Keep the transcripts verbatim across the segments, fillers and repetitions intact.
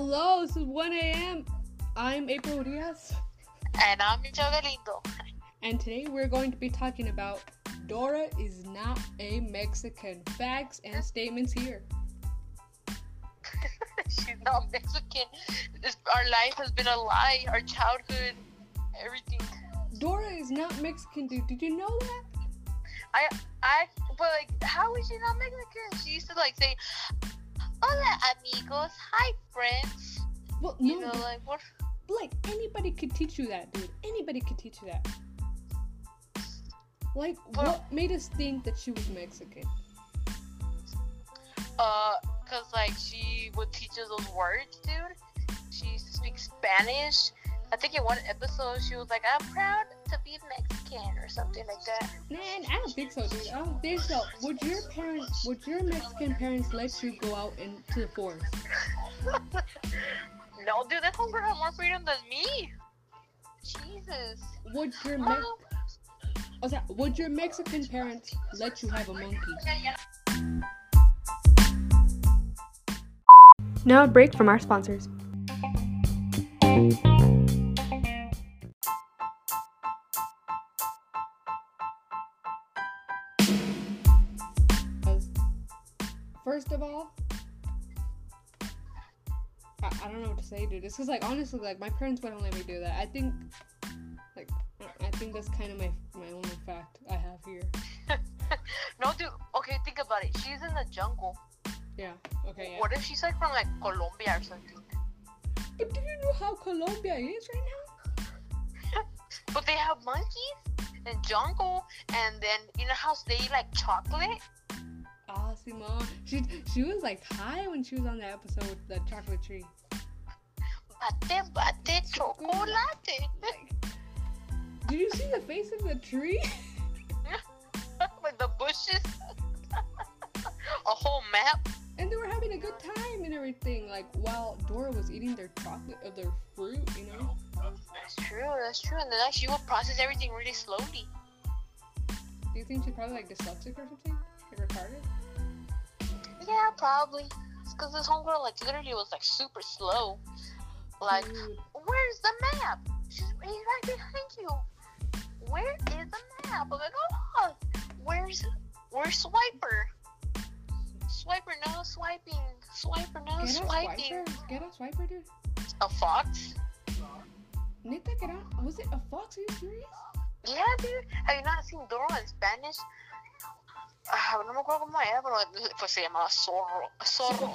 Hello, this is one a.m. I'm April Diaz. And I'm Michelle Galindo. And today we're going to be talking about Dora is not a Mexican. Facts and statements here. She's not Mexican. This, our life has been a lie. Our childhood, everything. Dora is not Mexican, dude. Did you know that? I, I, but like, how is she not Mexican? She used to like say, "Hola amigos, hi friends." Well, you no, know, but, like what? like anybody could teach you that, dude. Anybody could teach you that. Like, But, what made us think that she was Mexican? Uh, cause like she would teach us those words, dude. She used to speak Spanish. I think in one episode she was like, "I'm proud to be Mexican" or something like that. Man, I don't think so, dude. I don't think so. Would your parents, would your Mexican parents let you go out into the forest? No, dude, that homegirl had more freedom than me. Jesus. Would your Me- Mom. o sea, would your Mexican parents let you have a monkey? Now a break from our sponsors. First of all, I, I don't know what to say, dude. It's because, like, honestly, like, my parents wouldn't let me do that. I think, like, I think that's kind of my my only fact I have here. No, dude. Okay, think about it. She's in the jungle. Yeah. Okay. Yeah. What if she's like from like Colombia or something? But do you know how Colombia is right now? But they have monkeys and jungle, and then you know how they eat like chocolate. Ah, Simone. She she was like high when she was on the episode with the chocolate tree. Bate, bate, chocolate. Like, did you see the face of the tree? With the bushes. A whole map. And they were having a good time and everything. Like while Dora was eating their chocolate or their fruit, you know. That's true. That's true. And then like she would process everything really slowly. Do you think she's probably like dyslexic or something? Like retarded? Yeah, probably. It's because this homegirl like literally was like super slow. Like, Dude. where's the map? She's he's right behind you. Where is the map? I'm like, oh, where's where's Swiper? Swiper, no swiping. Swiper, no Get a swiping. swiper? Get a swiper, dude? A fox? Neta, get out. Was it a fox? Are you serious? Yeah, dude. Have you not seen Dora in Spanish? Ah, no me acuerdo cómo era, pero pues se llamaba Zorro. Zorro.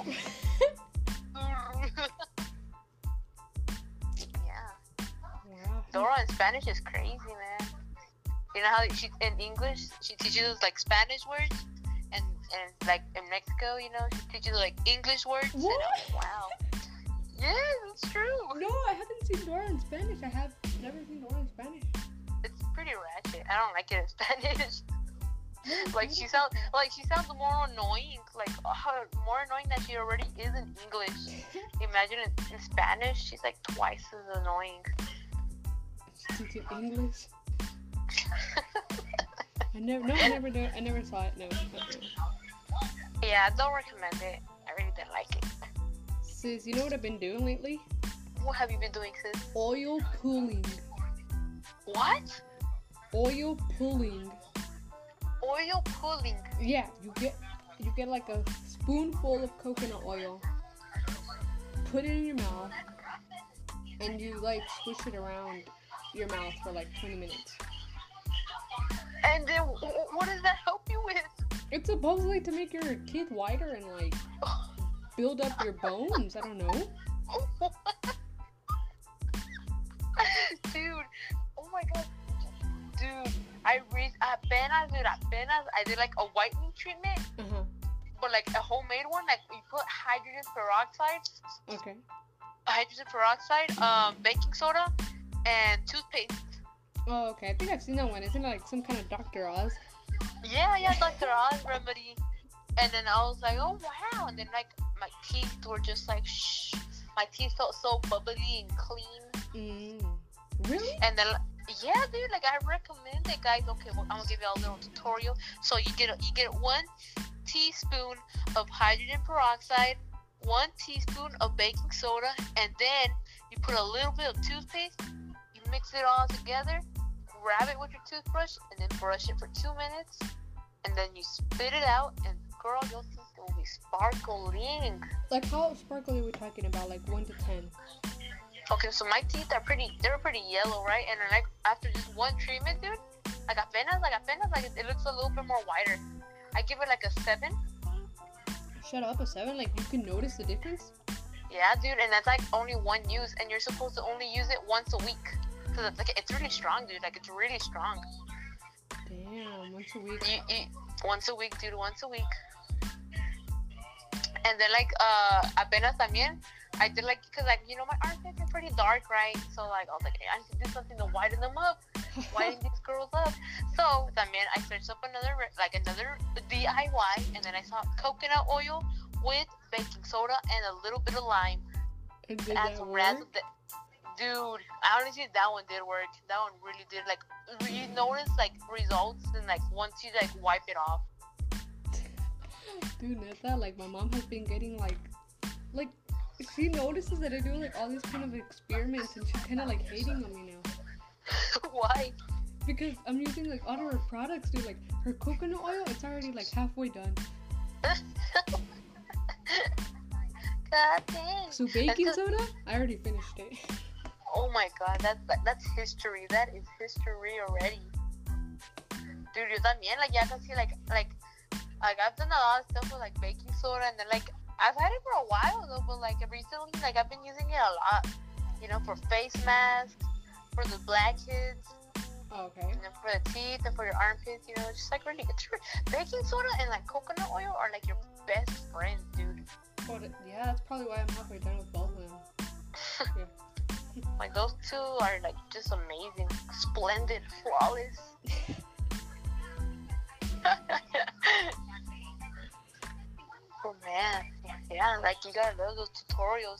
Yeah. Wow. Dora in Spanish is crazy, man. You know how she in English she teaches us like Spanish words, and and like in Mexico, you know, she teaches like English words. What? And, wow. Yeah, it's true. No, I haven't seen Dora in Spanish. I have never seen Dora in Spanish. It's pretty ratchet. I don't like it in Spanish. Like she sounds like she sounds more annoying. Like uh, more annoying than she already is in English. Imagine in, in Spanish, she's like twice as annoying. Teaching English. I never, no, I never do. I never saw it. No. Okay. Yeah, I don't recommend it. I really didn't like it. Sis, you know what I've been doing lately? What have you been doing, sis? Oil pulling. What? Oil pulling. Oil pulling. Yeah, you get you get like a spoonful of coconut oil, put it in your mouth, and you like swish it around your mouth for like twenty minutes. And then w- what does that help you with? It's supposedly to make your teeth whiter and like build up your bones. I don't know. Dude, oh my god. Dude, I re- apenas, dude, apenas, I did like a whitening treatment, Uh-huh. but like a homemade one, like you put hydrogen peroxide, Okay. hydrogen peroxide, um, baking soda, and toothpaste. Oh, okay. I think I've seen that one. Isn't it like some kind of Doctor Oz? Yeah, yeah, Doctor Oz remedy. And then I was like, oh wow, and then like my teeth were just like, shh. My teeth felt so bubbly and clean. Mm. Really? And then, yeah, dude, like I recommend it, guys. Okay, well, I'm gonna give you a little tutorial. So you get a, you get one teaspoon of hydrogen peroxide, one teaspoon of baking soda, and then you put a little bit of toothpaste. You mix it all together, grab it with your toothbrush, and then brush it for two minutes. And then you spit it out, and girl, your teeth will be sparkling. Like, how sparkly are we talking about? Like, one to ten? Okay, so my teeth are pretty, they were pretty yellow, right? And then, like, after just one treatment, dude, like, apenas, like, apenas, like, it, it looks a little bit more whiter. I give it, like, a seven. Shut up, a seven? Like, you can notice the difference? Yeah, dude, and that's, like, only one use, and you're supposed to only use it once a week. Because it's, like, it's really strong, dude. Like, it's really strong. Damn, once a week. You, you, once a week, dude, once a week. And then, like, uh, apenas también, I did, like, because, like, you know, my armpits are pretty dark, right? So, like, I was like, hey, I need to do something to whiten them up. Whiten these girls up. So, también, I searched up another, like, another D I Y, and then I saw coconut oil with baking soda and a little bit of lime. And did Add that some work? razzle- Dude, honestly, that one did work. That one really did. Like, you notice, like, results, and, like, once you, like, wipe it off. Dude, Neta, like, my mom has been getting, like, like, she notices that I do, like, all these kind of experiments, and she's kind of, like, hating on me now. Why? Because I'm using, like, all of her products, dude. Like, her coconut oil, it's already, like, halfway done. God dang. So, baking That's a- soda, I already finished it. Oh my god, that's that's history. That is history already. Dude, yo también, like, ya casi, like, like, like, I've done a lot of stuff with, like, baking soda, and then, like, I've had it for a while, though, but, like, recently, like, I've been using it a lot, you know, for face masks, for the blackheads, Okay. and then for the teeth, and for your armpits, you know, just, like, really, it's re- baking soda and, like, coconut oil are, like, your best friends, dude. Oh, th- yeah, that's probably why I'm halfway done with both of them. Yeah. Like, those two are, like, just amazing, splendid, flawless. Oh man, yeah, like, you gotta love those tutorials.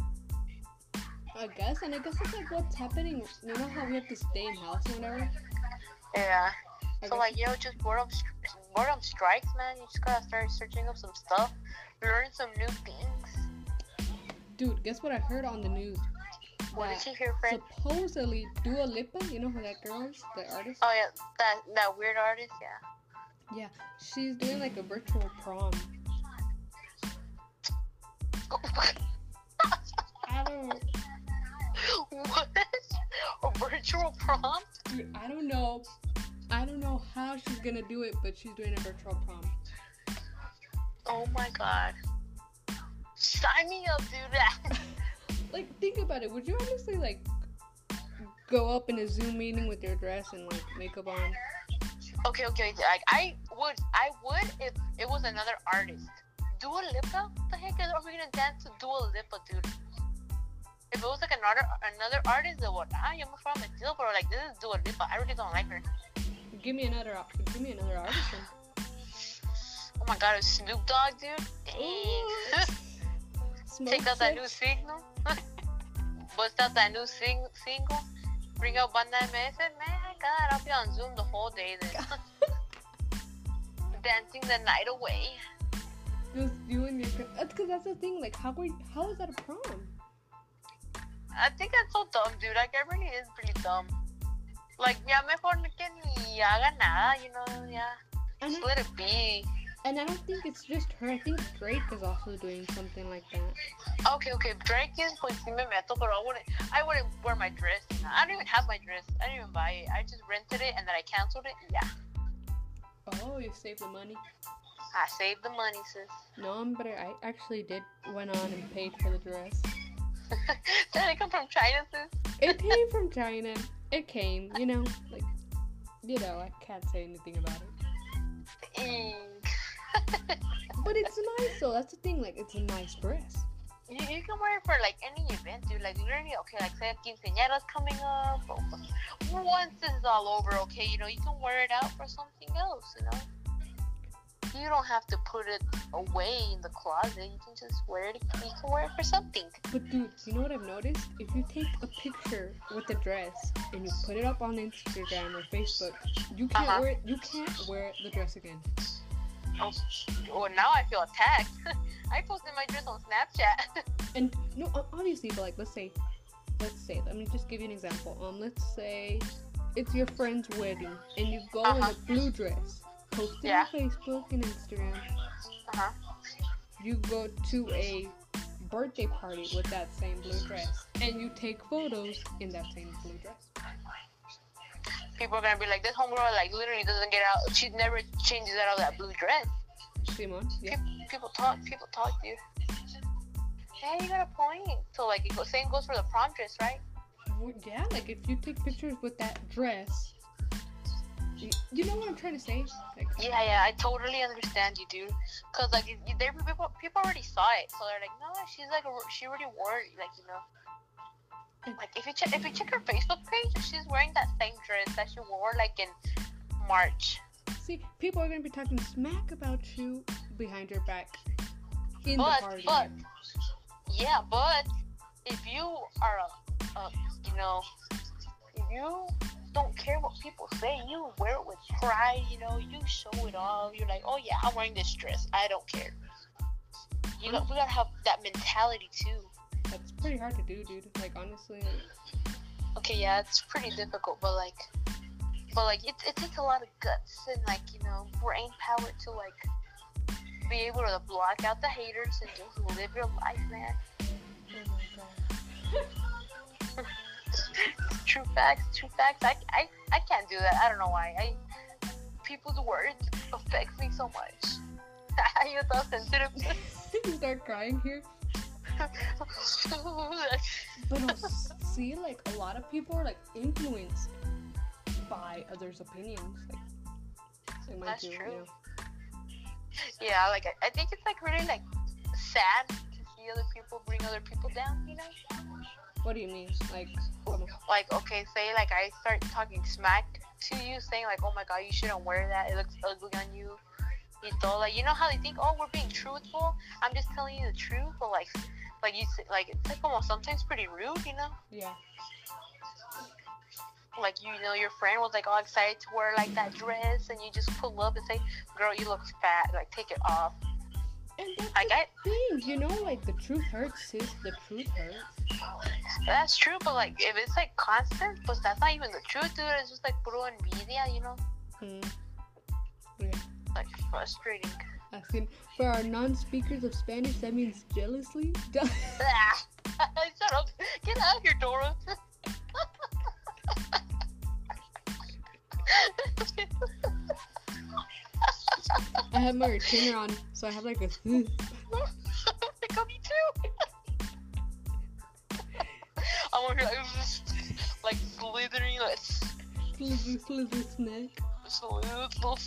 I guess, and I guess it's like what's happening. You know how we have to stay in house or whatever? Yeah. I So, guess- like, you know, just boredom, stri- boredom strikes, man. You just gotta start searching up some stuff, learn some new things. Dude, guess what I heard on the news? What That did you hear, friend? supposedly Dua Lipa, you know who that girl is, the artist? Oh yeah, that that weird artist, yeah. Yeah, she's doing like a virtual prom. I don't, What? A virtual prom? dude, I don't know. I don't know how she's gonna do it, but she's doing a virtual prom. Oh my god. Sign me up, dude. Like, think about it. Would you honestly like go up in a Zoom meeting with your dress and like makeup on? Okay, okay. Like, I would, I would if it was another artist. Dua Lipa? What the heck are we gonna dance to Dua Lipa, dude? If it was like another another artist, then what? Ah, you're from a deal, bro. Like, this is Dua Lipa. I really don't like her. Give me another. op- Give me another artist. then. Oh my god, it's Snoop Dogg, dude. Dang. Smoke Take out that chips. new signal. Bust out that new sing- single. Bring out Banda M S. Man, God, I'll be on Zoom the whole day then. Dancing the night away. Just you and your. That's because that's the thing. Like, how were, how is that a prom? I think that's so dumb, dude. Like, it really is pretty dumb. Like, ya mejor que ni haga nada, you know, yeah. And Just I, let it be. and I don't think it's just her. I think Drake is also doing something like that. Okay, okay, Drake is pues sí me meto, but I wouldn't, I wouldn't wear my dress. I don't even have my dress. I didn't even buy it. I just rented it and then I canceled it. Yeah, Oh, you saved the money. I saved the money, sis. No, but I actually did went on and paid for the dress. Did it come from China, sis? It came from China. It came, you know, like, you know, I can't say anything about it. Eek. But it's nice, though. That's the thing. Like, it's a nice dress. You, you can wear it for like any event, dude. Like literally, okay, like say a quinceañera's coming up. Or once this is all over, okay, you know, you can wear it out for something else, you know. You don't have to put it away in the closet. You can just wear it. You can wear it for something. But dude, you know what I've noticed? If you take a picture with the dress and you put it up on Instagram or Facebook, you can't Uh-huh. wear it. You can't wear the dress again. Oh, well, now I feel attacked. I posted my dress on Snapchat. And no, obviously, but like, let's say, let's say, let me just give you an example. Um, let's say it's your friend's wedding, and you go uh-huh. in a blue dress, post it yeah. on Facebook and Instagram. Uh-huh. You go to a birthday party with that same blue dress, and you take photos in that same blue dress. People are gonna be like, this homegirl like literally doesn't get out. She never changes out of that blue dress. Simon, yeah. People, people talk. People talk, dude. Yeah, you got a point. So like, the same goes for the prom dress, right? Well, yeah, like if you take pictures with that dress, you, you know what I'm trying to say? Like, yeah, yeah, I totally understand you, dude. Cause like, you, there people people already saw it, so they're like, no, she's like, a, she already wore it, like, you know. Like if you check if you check her Facebook page, she's wearing that same dress that she wore like in March. See, people are gonna be talking smack about you behind your back in but, the party. But yeah, but if you are a, a you know, if you don't care what people say, you wear it with pride. You know, you show it all. You're like, oh yeah, I'm wearing this dress. I don't care. You got, we gotta have that mentality too. That's pretty hard to do, dude. Like, honestly. Okay, yeah, it's pretty difficult, but like, but like, it it takes a lot of guts and like, you know, brain power to like be able to block out the haters and just live your life, man. Oh my god. True facts, true facts. I, I I can't do that. I don't know why. I people's words affect me so much. You're so sensitive. You start crying here. But no, see, like a lot of people are like influenced by others' opinions. Like, like that's too, true. You know? Yeah, like I, I think it's like really like sad to see other people bring other people down. You know? What do you mean? Like, come on. Like okay, say like I start talking smack to you, saying like, oh my god, you shouldn't wear that. It looks ugly on you. You know, like you know how they think, oh, we're being truthful. I'm just telling you the truth, but like. Like you, like it's like almost sometimes pretty rude, you know. Yeah. Like you know, your friend was like all excited to wear like that dress, and you just pull up and say, "Girl, you look fat. Like take it off." And that's like, the I, thing, you know, like the truth hurts. Sis, the truth hurts. That's true, but like if it's like constant, but that's not even the truth, dude. It's just like puro envidia, you know. Hmm. Yeah. Like frustrating. Asking for our non-speakers of Spanish, that means jealously. Shut up! Get out of here, Dora. I have my retainer on, so I have like a. Me too. I'm over here like, like slithering, like slither, slither snack. Slither.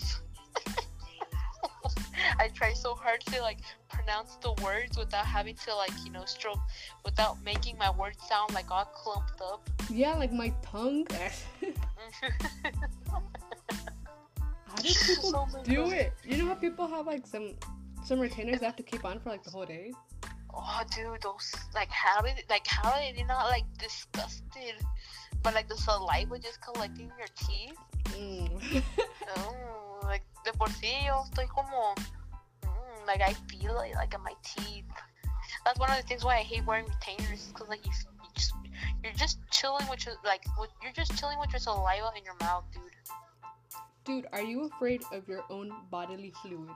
I try so hard to like pronounce the words without having to like, you know, stroke, without making my words sound like all clumped up. Yeah, like my tongue. How do people oh do God. it? You know how people have like some some retainers they have to keep on for like the whole day? Oh, dude, those like how did like how are they not like disgusted, but like the saliva just collecting your teeth? Mm. Oh, like de por sí yo estoy como mm, like I feel it like in my teeth. That's one of the things why I hate wearing retainers, cause like you, you just you're just chilling with your like with, you're just chilling with your saliva in your mouth, dude. Dude, are you afraid of your own bodily fluid?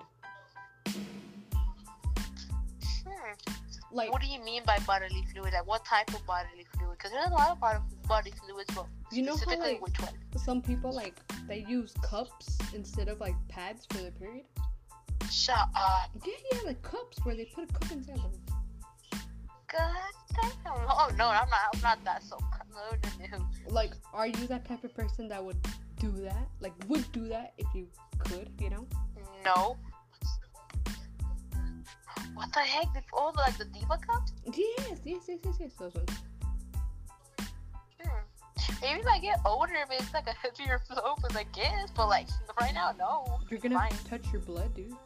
Hmm. Like, what do you mean by bodily fluid? Like, what type of bodily fluid? Because there's a lot of body, body fluids, but you know how like which one? Some people like they use cups instead of like pads for their period. Shut up. Yeah, yeah, like cups where they put a cup inside them. God damn. Oh no, I'm not. I'm not that so. No, no, no. Like, are you that type of person that would do that? Like, would do that if you could, you know? No. What the heck? Oh, like the Diva cups? Yes, yes, yes, yes, yes, those ones. Hmm. Maybe if I get older, if it's like a heavier flow, but I guess. But like right now, no. You're gonna fine. touch your blood, dude.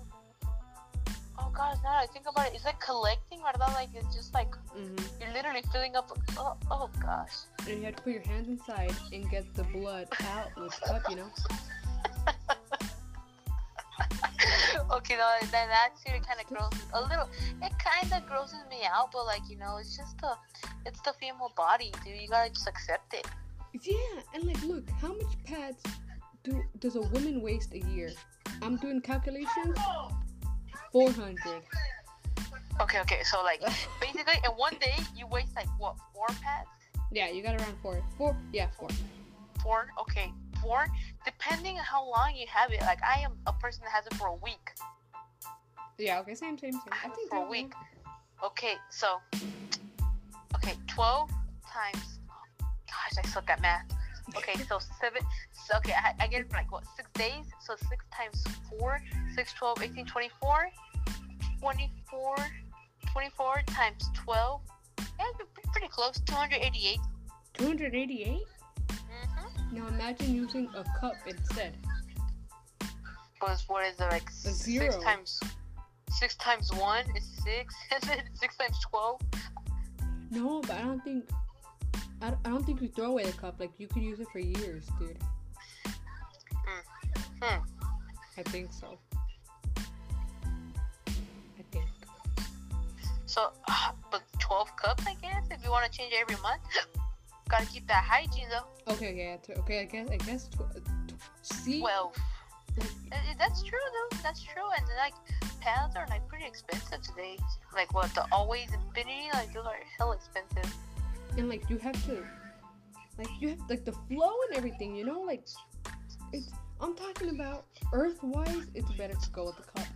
Oh gosh, now that I think about it, it's like collecting, verdad? Like it's just like mm-hmm. you're literally filling up. Oh, oh gosh. And you have to put your hands inside and get the blood out with the cup, you know. Okay, no, that actually kind of grosses a little. It kind of grosses me out, but like you know, it's just the, it's the female body, dude. You gotta just accept it. Yeah, and like, look, how much pads do does a woman waste a year? I'm doing calculations. Four hundred. Okay, okay. So like, basically, in one day, you waste like what, four pads? Yeah, you got around four. Four. Yeah, four. Four. Okay, four. Depending on how long you have it. Like, I am a person that has it for a week. Yeah. Okay. Same. Same. Same. I have I it think for a so, week. yeah. Okay, so. Okay, twelve times. Gosh, I suck at math. Okay, so seven. So, okay, I, I get it for like what, six days? So six times four, six, twelve, eighteen, twenty-four, twenty-four, twenty-four times twelve. Yeah, pretty, pretty close. two hundred eighty-eight. two hundred eighty-eight. Mm-hmm. Now imagine using a cup instead. Was what is it like? A zero. Six times. Six times one is six, and then six times twelve. No, but I don't think. I, I don't think you throw away the cup. Like, you could use it for years, dude. Mm. Hmm. I think so. I think. So, uh, but twelve cups, I guess, if you want to change it every month. Gotta keep that hygiene, though. Okay, yeah. T- okay, I guess. I guess. Tw- tw- see. twelve. That's true, though. That's true. And, like, pads are, like, pretty expensive today. Like, what, the Always Infinity? Like, those are hell expensive. And like, you have to, like, you have like the flow and everything, you know, like, it's. I'm talking about earth-wise. It's better to go with the cup.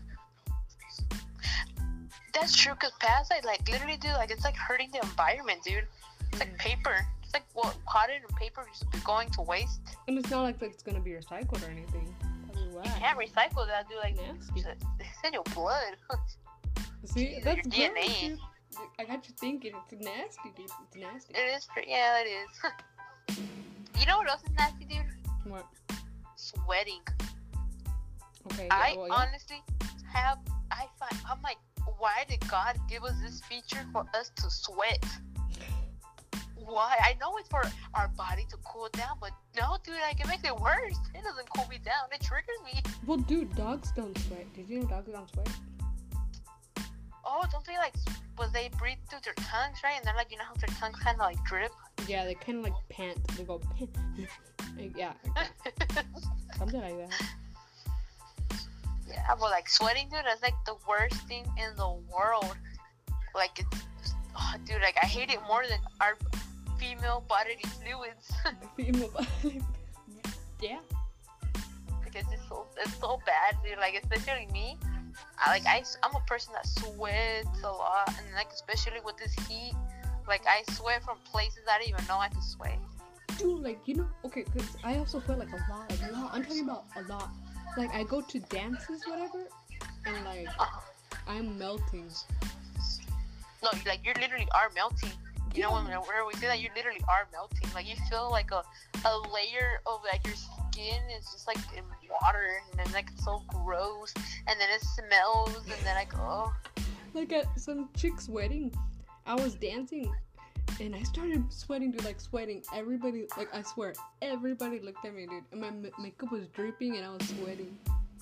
That's true, cause pads, like, like literally, dude, like it's like hurting the environment, dude. It's like paper. It's like what, cotton and paper just going to waste. And it's not like it's gonna be recycled or anything. That'd be whack. You can't recycle that, dude. Like, Nasty. it's in your blood. See, Jeez, that's your gross, D N A. dude. I got you thinking. It's nasty, dude. It's nasty. It is pretty. Yeah, it is. You know what else is nasty, dude? What? Sweating. Okay. I Yeah, well, yeah. honestly have. I find. I'm like, why did God give us this feature for us to sweat? Why? I know it's for our body to cool down, but no, dude, like it makes it worse. It doesn't cool me down. It triggers me. Well, dude, dogs don't sweat. Did you know dogs don't sweat? Oh, don't they like? Was they breathe through their tongues, right? And then like, you know how their tongues kind of like drip. Yeah, they kind of like pant. They go pant. Like, yeah, like that. Something like that. Yeah, but like sweating, dude, that's like the worst thing in the world. Like it's, oh, dude, like I hate it more than our female bodily fluids. Female body. Yeah. Because it's so, it's so bad, dude. Like especially me, I like I, I'm a person that sweats a lot, and like especially with this heat, like I sweat from places I didn't even know I could sweat. Dude, like, you know, okay, because I also sweat like a lot, like a lot. I'm talking about a lot. Like, I go to dances, whatever, and like, Uh-huh. I'm melting. No, like you literally are melting. You Yeah. know when where we say that you literally are melting. Like you feel like a, a layer of like your skin is just like in water, and then like it's so gross, and then it smells, and then like oh. Like at some chick's wedding, I was dancing, and I started sweating, dude, like sweating. Everybody, like I swear, everybody looked at me, dude, and my m- makeup was dripping, and I was sweating.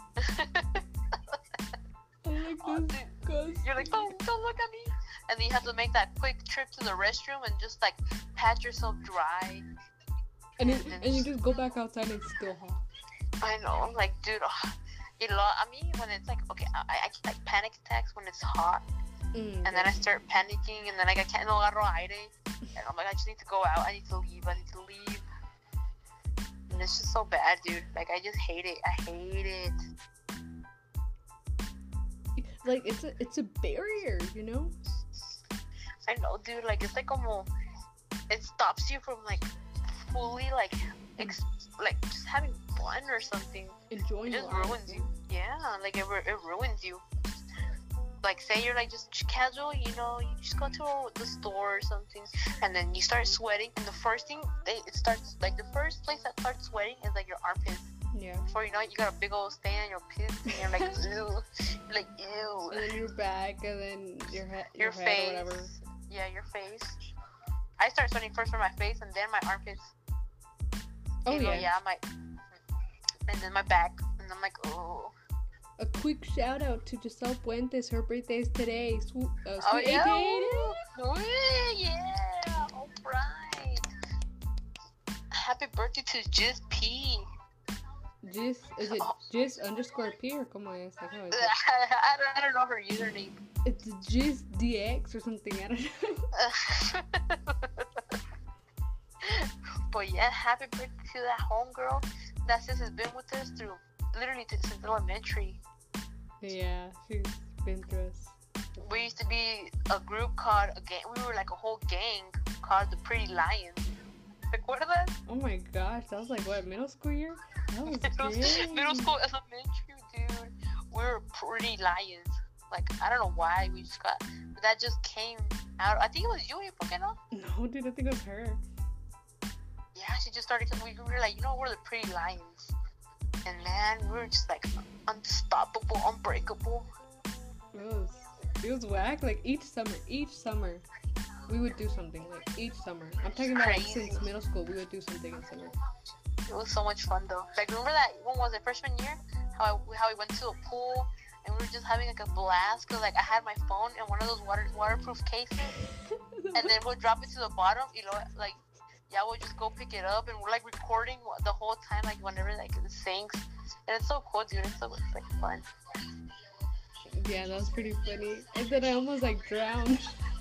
I'm like, Oh, this dude. You're like, don't, don't look at me. And then you have to make that quick trip to the restroom and just like pat yourself dry. and it, and you just go back outside and it's still hot. I know, like, dude, oh, you know, I mean, when it's like, okay, I, I get like panic attacks when it's hot, Mm, and then I start panicking, and then like I can't no agarro aire, and I'm like, I just need to go out, I need to leave, I need to leave. And it's just so bad, dude. Like, I just hate it. I hate it. like it's a it's a barrier, you know. I know, dude. Like, it's like como, it stops you from like fully like ex- like just having fun or something. Enjoying It just life, ruins yeah. you. Yeah, like it, ru- it ruins you. Like, say you're like just casual, you know, you just go to the store or something, and then you start sweating, and the first thing they it starts like the first place that starts sweating is like your armpits. Yeah. Before you know it, you got a big old stain on your pits, and you're like, ew, you're like ew. And then your back, and then your head, Your your, head face. or whatever. Yeah, your face. I start sweating first from my face, and then my armpits. Oh You know, yeah. yeah, my, and then my back, and I'm like, oh. a quick shout out to Giselle Puentes. Her birthday is today. Sw- uh, Oh sweet yeah. eighty-eight. Ooh, yeah. All right. Happy birthday to Just P. Gis, is it Oh. Gis underscore P or como es? Like, how is it? I don't, I don't know her username. It's Gis D X or something. I don't know. But yeah, happy birthday to that homegirl. That sis has been with us through literally t- since elementary. Yeah, she's been through us. We used to be a group called a gang. We were like a whole gang called the Pretty Lions. Like, what are that? Oh my gosh, that was like what, middle school year? That was Middle, great. middle school, elementary, dude. We were Pretty Lions. Like, I don't know why we just got. That just came out. I think it was you, Pokeno. No, dude, I think it was her. Yeah, she just started. We were like, you know, we're the Pretty Lions. And man, we were just like unstoppable, unbreakable. It was, it was whack. Like each summer, each summer, we would do something. Like each summer. I'm talking about like Crazy. since middle school, we would do something in summer. It was so much fun though. Like, remember that, when was it, freshman year? How I, how we went to a pool and we were just having like a blast because like I had my phone in one of those water waterproof cases, and then we'll drop it to the bottom, you know, like, yeah, we'll just go pick it up and we're like recording the whole time, like whenever like it sinks, and it's so cool, dude. It's so, it's like fun. Yeah, that was pretty funny. And then I almost like drowned.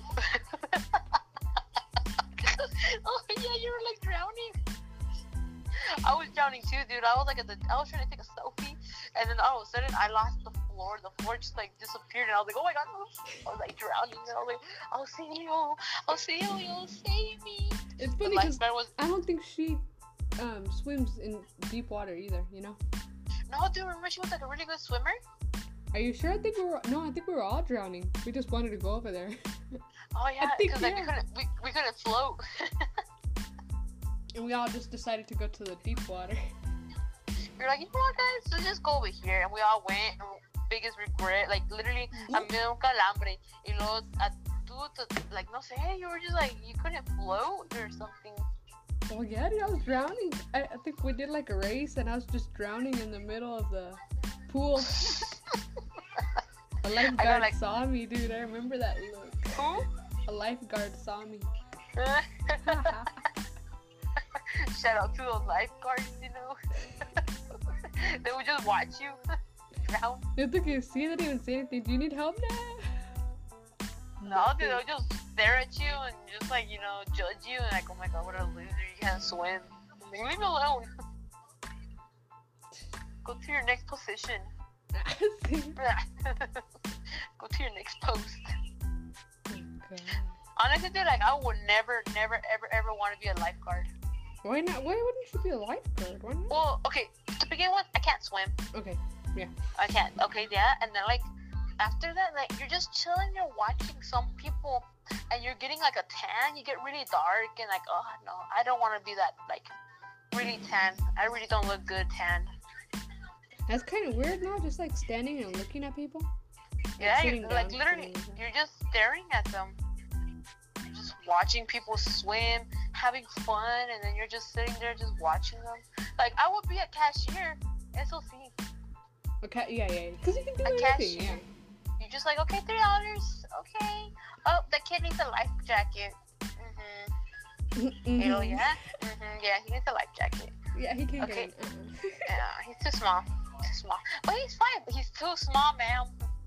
Oh yeah, you were like drowning. I was drowning too, dude. I was like at the, I was trying to take a selfie, and then all of a sudden I lost the floor. The floor just like disappeared, and I was like, oh my god, I was like drowning, and I was like, I'll see you, I'll see you, you'll save me. It's The funny because lifeguard was, I don't think she um swims in deep water either. You know? no, dude. Remember she was like a really good swimmer. Are you sure? I think we were. No, I think we were all drowning. We just wanted to go over there. Oh yeah, think, because like we yeah. couldn't, we, we couldn't float. And we all just decided to go to the deep water. We were like, you know what, guys, let's just go over here, and we all went. And biggest regret, like literally, a mí me dio un calambre, y luego a tú, te- like no sé, you were just like you couldn't float or something. Oh yeah, dude, I was drowning. I, I think we did like a race, and I was just drowning in the middle of the pool. A lifeguard like- saw me, dude. I remember that look. Who? A lifeguard saw me. Shout out to those lifeguards, you know. They would just watch you drown. It's okay, see, they didn't even say anything. Do you need help now? No, dude, they'll just stare at you and just like, you know, judge you and like, oh my god, what a loser, you can't swim. Like, leave me alone. Go to your next position. Go to your next post. God. Honestly, dude, like I would never, never, ever, ever want to be a lifeguard. Why not? Why wouldn't you be a lifeguard? Why not? Well, okay, to begin with, I can't swim. Okay. I can't. Okay, yeah, and then like after that, like you're just chilling, you're watching some people, and you're getting like a tan. You get really dark, and like, oh no, I don't want to be that like really tan. I really don't look good tan. That's kind of weird, no? Just like standing and looking at people. Yeah, sitting you're, like down, literally, sitting down. you're just staring at them. You're just watching people swim, having fun, and then you're just sitting there just watching them. Like I would be a cashier, S L C. Okay, yeah, yeah, because you can do A anything. cashier. You're just like, okay, three dollars. Okay. Oh, the kid needs a life jacket. Mhm. Yeah. Mhm. Hell yeah. Mhm. Yeah, he needs a life jacket. Yeah, he can Okay. get it. Uh-uh. Yeah, he's too small. Too small. But he's fine. But he's too small, ma'am.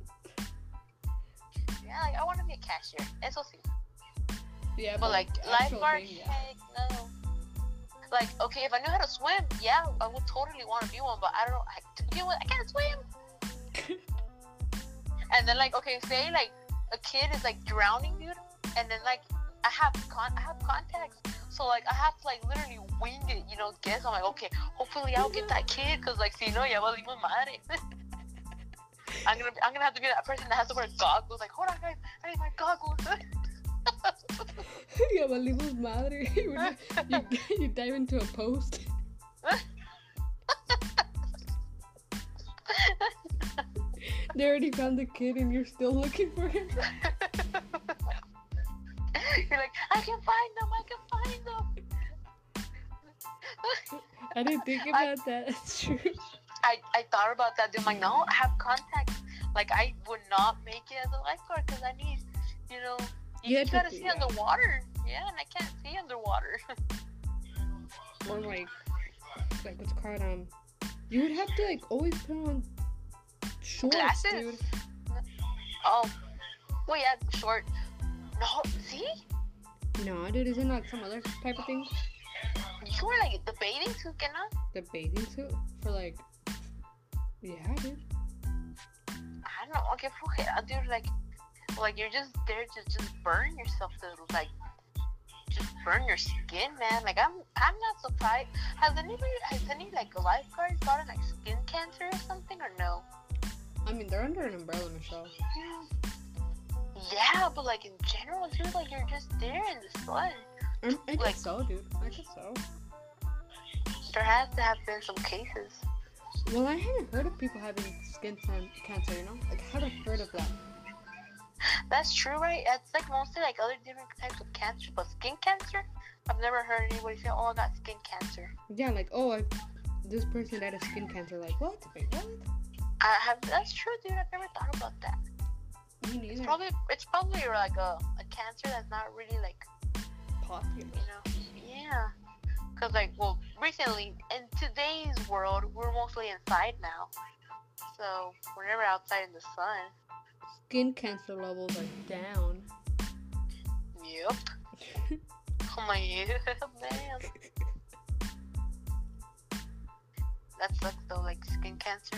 Yeah, like I want to be a cashier. S L C. Yeah, But like the actual lifeguard, thing, yeah. heck no. Like, okay, if I knew how to swim, yeah, I would totally want to be one. But I don't. I, to begin with, I can't swim. And then like, okay, say like a kid is like drowning, dude, and then like I have con I have contacts, so like I have to like literally wing it, you know, guess. I'm like, okay, hopefully I'll get that kid, cause like, si no, ya valimos madre. I'm gonna I'm gonna have to be that person that has to wear goggles. Like, hold on, guys, I need my goggles. Yeah, valimos madre. you, you dive into a post. They already found the kid and you're still looking for him. You're like, I can find them, I can find them. I didn't think about that. That's true. I, I thought about that. I'm like, no, I have contacts. Like, I would not make it as a lifeguard because I need, you know, you Yeah, just gotta but- see yeah. underwater. Yeah, and I can't see underwater. Or like, like what's it called? Um, you would have to like always put on shorts, Glasses? dude. Oh, well, yeah, short. No, see? No, dude, isn't like some other type of thing? You wear like the bathing suit, ¿no? The bathing suit for like, yeah, dude. I don't know. Okay, flojera, dude. Like, like you're just there to just burn yourself, to like just burn your skin, man. Like, I'm, I'm not surprised. Has anybody, has any like lifeguards gotten like skin cancer or something, or no? I mean, they're under an umbrella, Michelle. Yeah, but like in general, dude, like you're just there in the sun. Um, I guess Like- so, dude. I guess so. There has to have been some cases. Well, I haven't heard of people having skin can- cancer, you know? Like, I haven't heard of that. That's true, right? It's like mostly like other different types of cancer, but skin cancer, I've never heard anybody say, "Oh, I got skin cancer." Yeah, like, oh, I, this person died of skin cancer. Like, what? Wait, what? I have. That's true, dude. I've never thought about that. Me It's neither. probably it's probably like a, a cancer that's not really like, Popular. you know, yeah. Cause like, well, recently in today's world, we're mostly inside now, so we're never outside in the sun. Skin cancer levels are down. Yep. Oh my man. That sucks though, like skin cancer.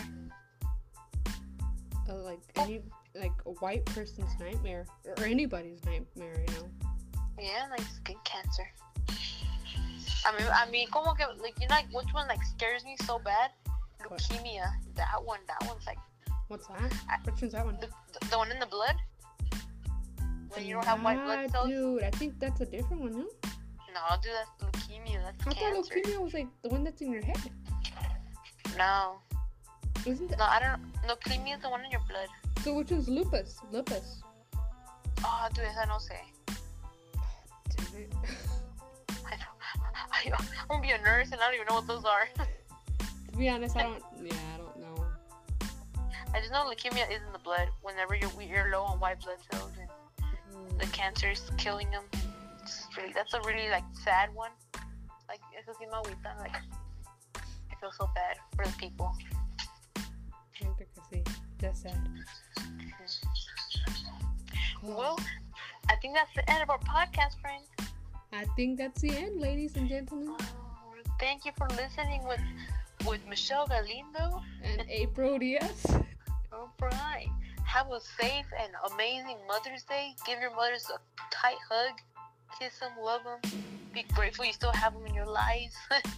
Uh, like any like a white person's nightmare or anybody's nightmare, you know. Yeah, like skin cancer. I mean, I mean, como que, like, you know, like, which one, like, scares me so bad? What? Leukemia. That one, that one's, like, What's that? Which one's that one? the, the, the one in the blood? When you don't have white blood Nah, cells? dude, I think that's a different one, no? No, dude, that's leukemia. That's I thought cancer. leukemia was like the one that's in your head. No. Isn't that? No, I don't know. Leukemia is the one in your blood. So which one's lupus? Lupus. Oh, dude, esa no sé. Damn it. I know. I, I'm gonna be a nurse and I don't even know what those are. To be honest, I don't. Yeah, I don't know. I just know leukemia is in the blood whenever you're, you're low on white blood cells and Hmm. the cancer is killing them. It's really, that's a really like sad one. Like, eso sí me agüita. Like, I feel so bad for the people. Gente que sí. That's sad. Well, I think that's the end of our podcast, friends. I think that's the end, ladies and gentlemen. Thank you for listening with with Michelle Galindo. And April Diaz. All right. Have a safe and amazing Mother's Day. Give your mothers a tight hug. Kiss them, love them. Be grateful you still have them in your lives.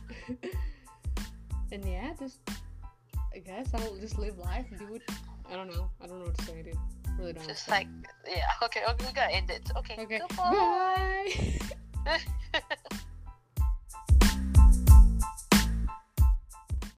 And yeah, just I guess I'll just live life, dude. I don't know. I don't know what to say, dude. Really don't. know Just what to like, yeah. Okay, okay, we gotta end it. Okay, say. Okay. goodbye. Bye.